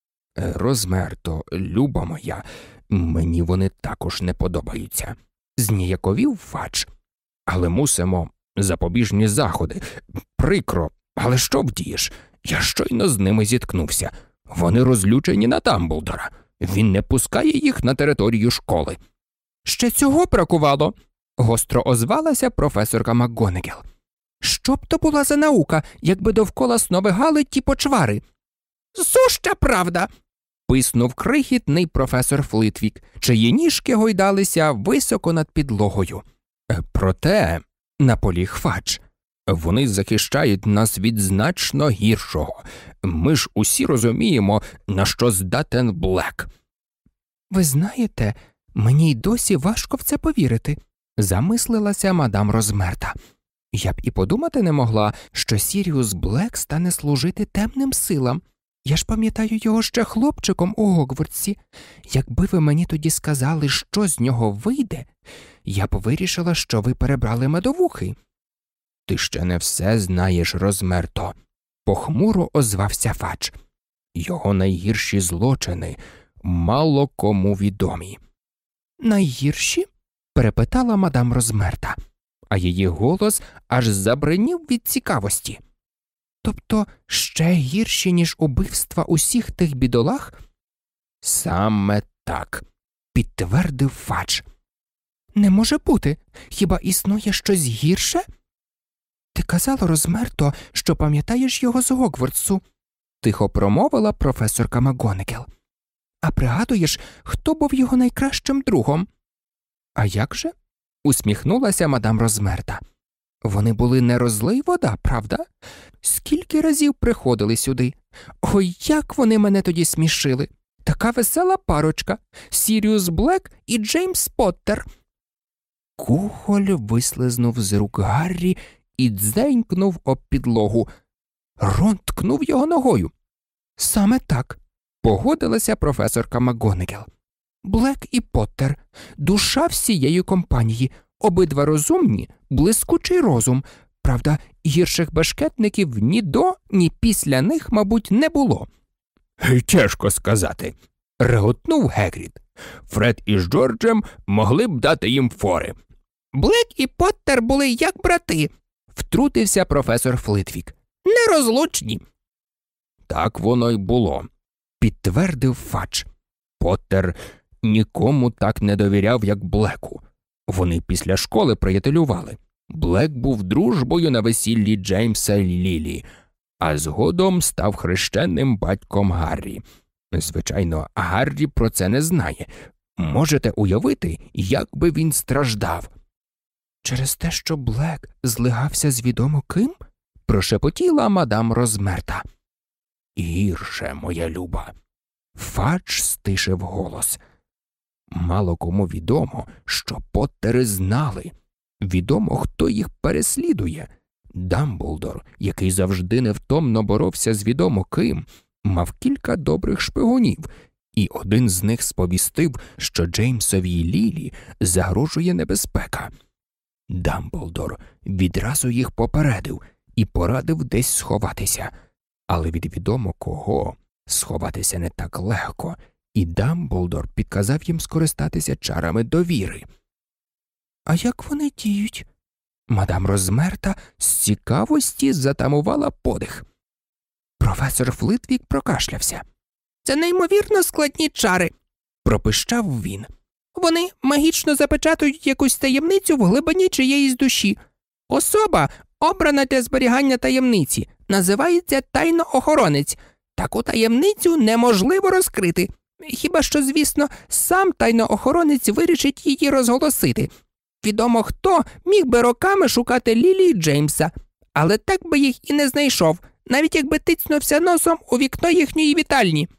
«Розмерто, люба моя, мені вони також не подобаються», – зніяковів Фадж. «Але мусимо запобіжні заходи. Прикро, але що вдієш? Я щойно з ними зіткнувся. Вони розлючені на Дамблдора. Він не пускає їх на територію школи». «Ще цього бракувало», – гостро озвалася професорка МакГонагал. «Що б то була за наука, якби довкола сновигали ті почвари?» «Суща правда», писнув крихітний професор Флитвік, чиї ніжки гойдалися високо над підлогою. Проте, наполіг Фадж, вони захищають нас від значно гіршого. Ми ж усі розуміємо, на що здатен Блек. Ви знаєте, мені й досі важко в це повірити, замислилася мадам Розмерта. Я б і подумати не могла, що Сіріус Блек стане служити темним силам. Я ж пам'ятаю його ще хлопчиком у Гогвартсі. Якби ви мені тоді сказали, що з нього вийде, я б вирішила, що ви перебрали медовухи. Ти ще не все знаєш, Розмерто, похмуро озвався Фадж. Його найгірші злочини мало кому відомі. Найгірші? Перепитала мадам Розмерта, а її голос аж забринів від цікавості. Тобто ще гірші, ніж убивства усіх тих бідолах? Саме так, підтвердив Фадж. Не може бути. Хіба існує щось гірше? Ти казала, Розмерто, що пам'ятаєш його з Гогвартсу, тихо промовила професорка МакГонагал. А пригадуєш, хто був його найкращим другом? А як же? Усміхнулася мадам Розмерта. Вони були не розлий вода, правда? Скільки разів приходили сюди? Ой, як вони мене тоді смішили! Така весела парочка – Сіріус Блек і Джеймс Поттер. Кухоль вислизнув з рук Гаррі і дзенькнув об підлогу. Рон ткнув його ногою. Саме так, погодилася професорка МакГонагал. Блек і Поттер – душа всієї компанії, обидва розумні, блискучий розум. Правда, гірших бешкетників ні до, ні після них, мабуть, не було. Тяжко сказати, реготнув Гегрід. Фред із Джорджем могли б дати їм фори. Блек і Поттер були як брати, втрутився професор Флитвік. Нерозлучні. Так воно й було, підтвердив Фадж. Поттер нікому так не довіряв, як Блеку. Вони після школи приятелювали. Блек був дружбою на весіллі Джеймса й Лілі, а згодом став хрещеним батьком Гаррі. Звичайно, Гаррі про це не знає. Можете уявити, як би він страждав? Через те, що Блек злигався з відомо ким? Прошепотіла мадам Розмерта. Гірше, моя люба. Фадж стишив голос. Мало кому відомо, що Поттери знали. Відомо, хто їх переслідує. Дамблдор, який завжди невтомно боровся з відомо ким, мав кілька добрих шпигунів, і один з них сповістив, що Джеймсові й Лілі загрожує небезпека. Дамблдор відразу їх попередив і порадив десь сховатися, але від відомо кого сховатися не так легко, і Дамблдор підказав їм скористатися чарами довіри. А як вони діють? Мадам Розмерта з цікавості затамувала подих. Професор Флитвік прокашлявся. Це неймовірно складні чари, пропищав він. Вони магічно запечатують якусь таємницю в глибині чиєїсь душі. Особа, обрана для зберігання таємниці, називається тайноохоронець. Таку таємницю неможливо розкрити. Хіба що, звісно, сам тайноохоронець вирішить її розголосити. Відомо хто міг би роками шукати Лілі й Джеймса, але так би їх і не знайшов, навіть якби тицнувся носом у вікно їхньої вітальні.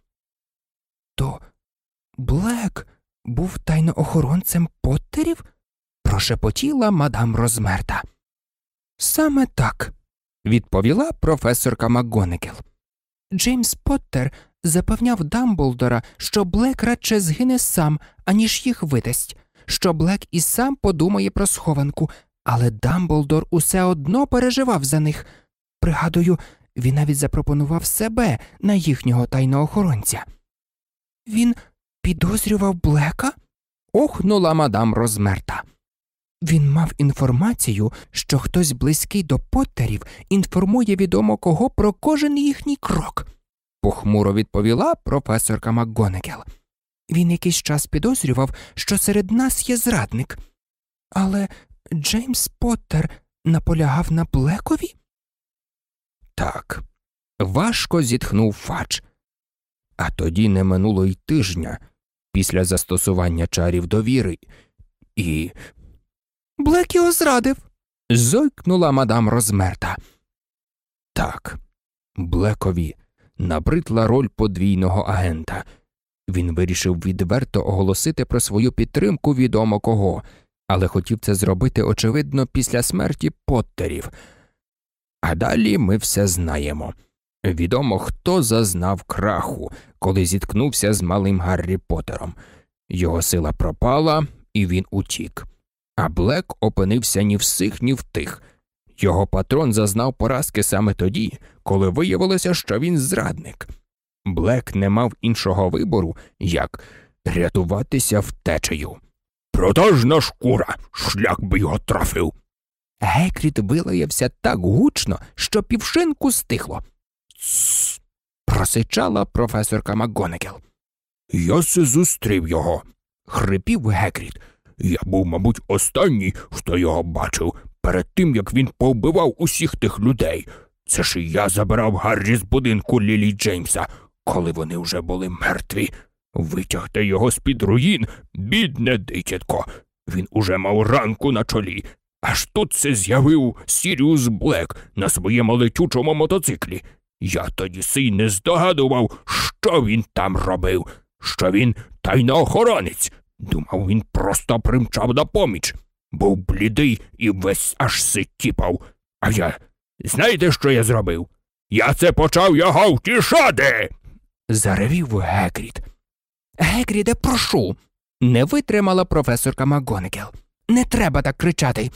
То Блек був тайноохоронцем Поттерів? Прошепотіла мадам Розмерта. Саме так, відповіла професорка МакГонагал. Джеймс Поттер запевняв Дамблдора, що Блек радше згине сам, аніж їх видасть, що Блек і сам подумає про схованку, але Дамблдор усе одно переживав за них. Пригадую, він навіть запропонував себе на їхнього тайноохоронця. Він підозрював Блека? Охнула мадам Розмерта. Він мав інформацію, що хтось близький до Поттерів інформує відомо кого про кожен їхній крок, похмуро відповіла професорка МакГонагал. Він якийсь час підозрював, що серед нас є зрадник. Але Джеймс Поттер наполягав на Блекові? Так, важко зітхнув Фадж. А тоді не минуло й тижня після застосування чарів довіри. І... Блек його зрадив, зойкнула мадам Розмерта. Так, Блекові набридла роль подвійного агента. Він вирішив відверто оголосити про свою підтримку відомо кого, але хотів це зробити, очевидно, після смерті Поттерів. А далі ми все знаємо. Відомо, хто зазнав краху, коли зіткнувся з малим Гаррі Поттером. Його сила пропала, і він утік. А Блек опинився ні в сих, ні в тих. Його патрон зазнав поразки саме тоді, коли виявилося, що він зрадник. Блек не мав іншого вибору, як рятуватися втечею. «Продажна шкура! Шлях би його трафив!» Гекріт вилаявся так гучно, що півшинку стихло. «Тссс!» – просичала професорка МакГонагал. «Я се зустрів його!» – хрипів Гекріт. «Я був, мабуть, останній, хто його бачив, перед тим, як він повбивав усіх тих людей. Це ж і я забирав Гаррі з будинку Лілі Джеймса, коли вони вже були мертві. Витягти його з-під руїн, бідне дитятко. Він уже мав ранку на чолі. Аж тут се з'явив Сіріус Блек на своєму летючому мотоциклі. Я тоді сій не здогадував, що він там робив, що він тайноохоронець. Думав, він просто примчав на поміч. Був блідий і весь аж ситіпав. А я... Знаєте, що я зробив? Я це почав його втішати!» – заревів Гекріт. «Гекріде, прошу!» – не витримала професорка МакГонагал. «Не треба так кричати!»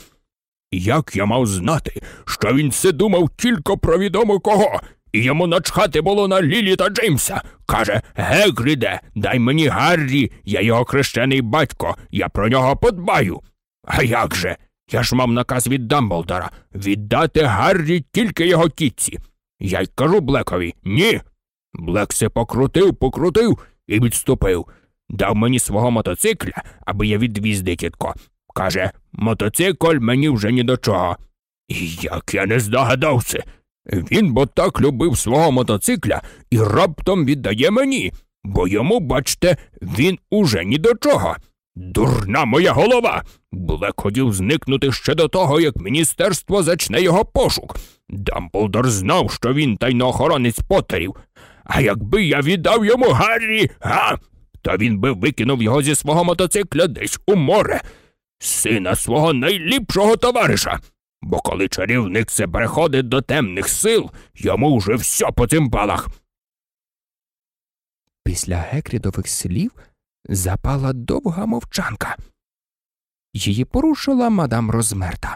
«Як я мав знати, що він все думав тільки про відомо кого, і йому начхати було на Лілі та Джеймса? Каже: Гекріде, дай мені Гаррі, я його хрещений батько, я про нього подбаю. А як же? Я ж мав наказ від Дамблдора віддати Гаррі тільки його тітці. Я й кажу Блекові: ні. Блек се покрутив, покрутив і відступив. Дав мені свого мотоцикля, аби я відвіз дитятко. Каже: мотоцикл мені вже ні до чого. І як я не здогадався. Він бо так любив свого мотоцикля і раптом віддає мені, бо йому, бачте, він уже ні до чого. Дурна моя голова! Блек хотів зникнути ще до того, як міністерство зачне його пошук. Дамблдор знав, що він тайноохоронець Поттерів. А якби я віддав йому Гаррі, га, то він би викинув його зі свого мотоцикля десь у море. Сина свого найліпшого товариша. Бо коли чарівник се переходить до темних сил, йому вже все по цимбалах. Після Гекрідових слів запала довга мовчанка. Її порушила мадам Розмерта.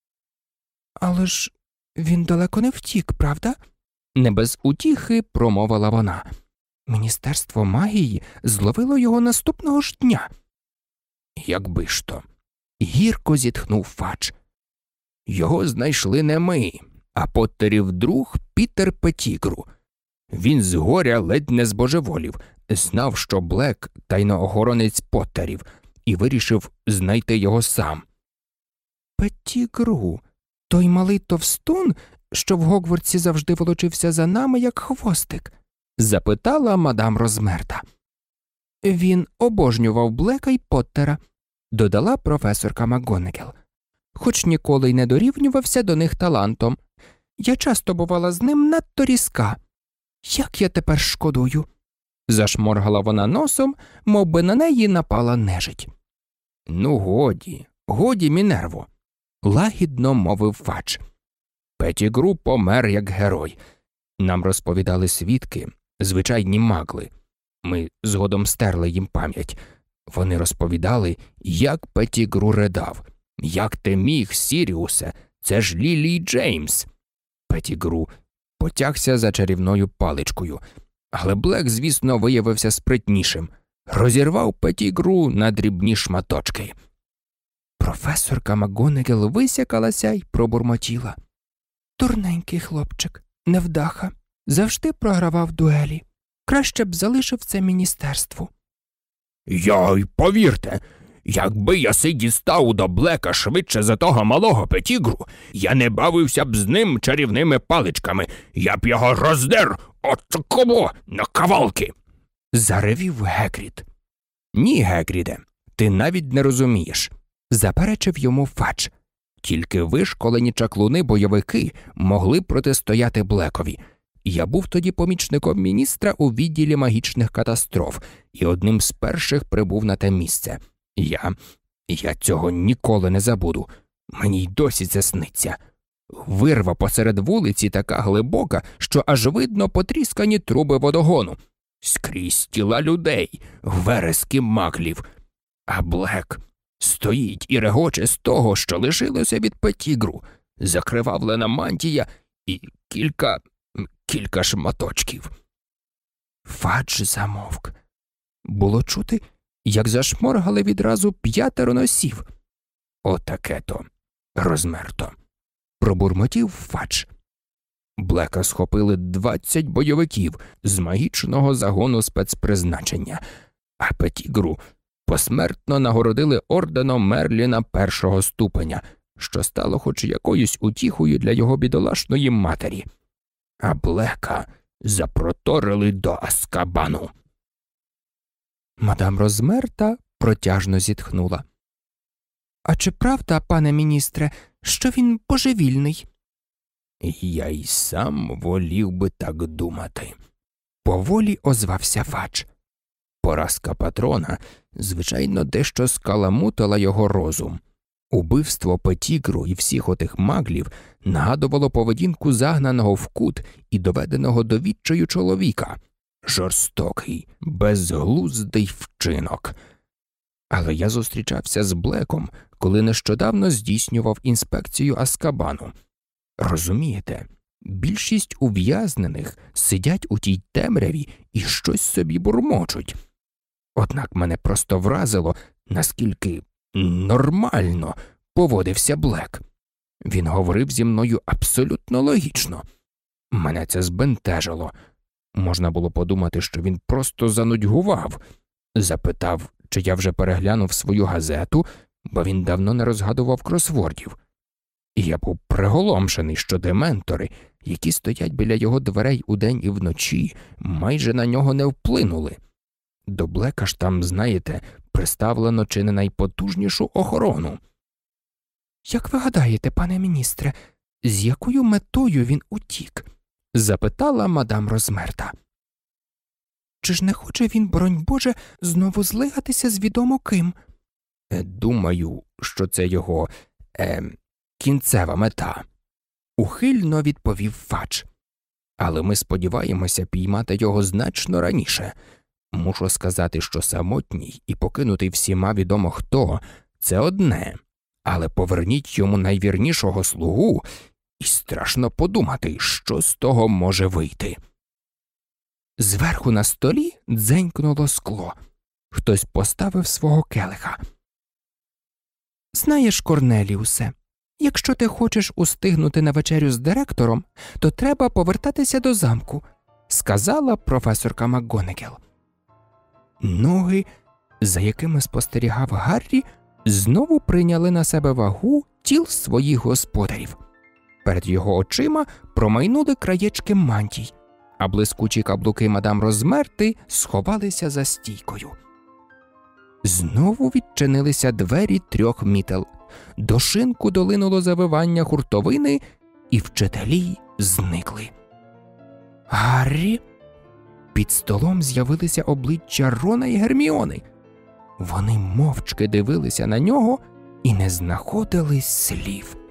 «Але ж він далеко не втік, правда?» – не без утіхи промовила вона. «Міністерство магії зловило його наступного ж дня». «Якби ж то», – гірко зітхнув Фадж. «Його знайшли не ми, а Поттерів друг Пітер Петтігру. Він з горя ледь не збожеволів, знав, що Блек – тайноохоронець Поттерів, і вирішив знайти його сам». «Петтігру? Той малий товстун, що в Гогвартсі завжди волочився за нами, як хвостик?» – запитала мадам Розмерта. «Він обожнював Блека й Поттера», – додала професорка МакГонагал. «Хоч ніколи й не дорівнювався до них талантом. Я часто бувала з ним надто різка. Як я тепер шкодую?» Зашморгала вона носом, мов би на неї напала нежить. «Ну годі, годі, Мінерво», – лагідно мовив Фадж. «Петтігру помер як герой. Нам розповідали свідки, звичайні магли. Ми згодом стерли їм пам'ять. Вони розповідали, як Петтігру ридав. Як ти міг, Сіріусе? Це ж Лілі й Джеймс!» Петтігру потягся за чарівною паличкою, але Блек, звісно, виявився спритнішим. Розірвав Петтігру на дрібні шматочки. Професорка МакГонагал висякалася й пробурмотіла. «Дурненький хлопчик, невдаха, завжди програвав дуелі. Краще б залишив це міністерству». «Йой, повірте, якби я си дістав до Блека швидше за того малого Петтігру, я не бавився б з ним чарівними паличками, я б його роздер от кого на кавалки. заревів Гегрід. Ні, Гегріде, ти навіть не розумієш, заперечив йому Фадж. Тільки вишколені чаклуни-бойовики могли протистояти Блекові. Я був тоді помічником міністра у відділі магічних катастроф і одним з перших прибув на те місце. Я... я цього ніколи не забуду. Мені й досі це сниться. Вирва посеред вулиці така глибока, що аж видно потріскані труби водогону. Скрізь тіла людей, верески маклів. А Блек стоїть і регоче з того, що лишилося від Петтігру, закривавлена мантія і кілька... кілька шматочків. Фадж замовк. Було чути, як зашморгали відразу п'ятеро носів. Отаке-то, Розмерто, пробурмотів Фадж. Блека схопили двадцять бойовиків з магічного загону спецпризначення, а Петтігру посмертно нагородили орденом Мерліна першого ступеня, що стало хоч якоюсь утіхою для його бідолашної матері. А Блека запроторили до Азкабану. Мадам Розмерта протяжно зітхнула. «А чи правда, пане міністре, що він божевільний?» «Я й сам волів би так думати», – поволі озвався Фадж. Поразка патрона, звичайно, дещо скаламутила його розум. Убивство Петтігру і всіх отих маглів нагадувало поведінку загнаного в кут і доведеного до відчаю чоловіка. Жорстокий, безглуздий вчинок. Але я зустрічався з Блеком, коли нещодавно здійснював інспекцію Азкабану. Розумієте, більшість ув'язнених сидять у тій темряві і щось собі бурмочуть. Однак мене просто вразило, наскільки нормально поводився Блек. Він говорив зі мною абсолютно логічно. Мене це збентежило. Можна було подумати, що він просто занудьгував. Запитав, чи я вже переглянув свою газету, бо він давно не розгадував кросвордів. І я був приголомшений, що дементори, які стоять біля його дверей удень і вночі, майже на нього не вплинули. До Блека ж там, знаєте, приставлено чи не найпотужнішу охорону. «Як ви гадаєте, пане міністре, з якою метою він утік?» – запитала мадам Розмерта. «Чи ж не хоче він, боронь Боже, знову злигатися з відомо ким?» «Думаю, що це його, е, кінцева мета», – ухильно відповів Фадж. «Але ми сподіваємося піймати його значно раніше. Мушу сказати, що самотній і покинутий всіма відомо хто – це одне, але поверніть йому найвірнішого слугу, і страшно подумати, що з того може вийти». Зверху на столі дзенькнуло скло. Хтось поставив свого келиха. «Знаєш, Корнеліусе, якщо ти хочеш устигнути на вечерю з директором, то треба повертатися до замку», – сказала професорка МакГонагал. Ноги, за якими спостерігав Гаррі, знову прийняли на себе вагу тіл своїх господарів. Перед його очима промайнули краєчки мантій, а блискучі каблуки мадам Розмерти сховалися за стійкою. Знову відчинилися двері трьох мітел, до шинку долинуло завивання хуртовини, і вчителі зникли. «Гаррі!» Під столом з'явилися обличчя Рона і Герміони. Вони мовчки дивилися на нього і не знаходили слів.